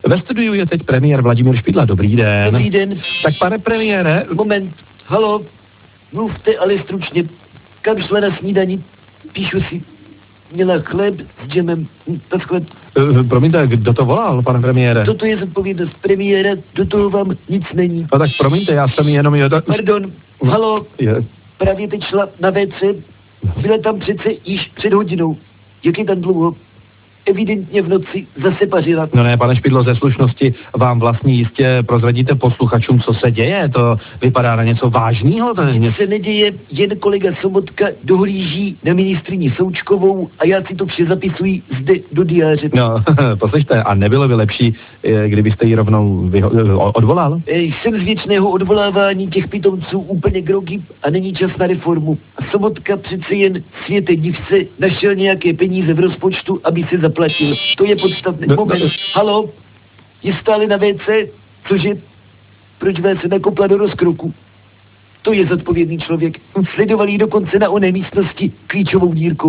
Ve studiu je teď premiér Vladimír Špidla. Dobrý den. Dobrý den. Tak pane premiére... Moment, halo, mluvte ale stručně. Kam šla na snídani? Píšu si, měla chléb s džemem. Naschle. Promiňte, kdo to volal, pane premiére? Toto je zodpovědnost premiéra, do toho vám nic není. No tak promiňte, já jsem jenom... Pardon, halo, Je... právě teď šla na WC. Byla tam přece již před hodinou. Jak je tam dlouho? Evidentně v noci zase pařila. No ne, pane Špidlo, ze slušnosti vám vlastně jistě prozradíte posluchačům, co se děje. To vypadá na něco vážného. To je Nic se neděje, jen kolega Sobotka dohlíží na ministryni Součkovou a já si to vše zapisuji zde do diáře. No, poslyšte, a nebylo by lepší, kdybyste ji rovnou odvolal? Jsem z věčného odvolávání těch pitomců úplně grogy a není čas na reformu. A Sobotka přece jen, světe div se, našel nějaké peníze v rozpočtu, aby se zaplatil. To je podstatné. Moment. Halo? Je stále na WC? Cože? Proč vás se nakopla do rozkroku? To je zodpovědný člověk. Sledoval ji dokonce na oné místnosti klíčovou dírkou.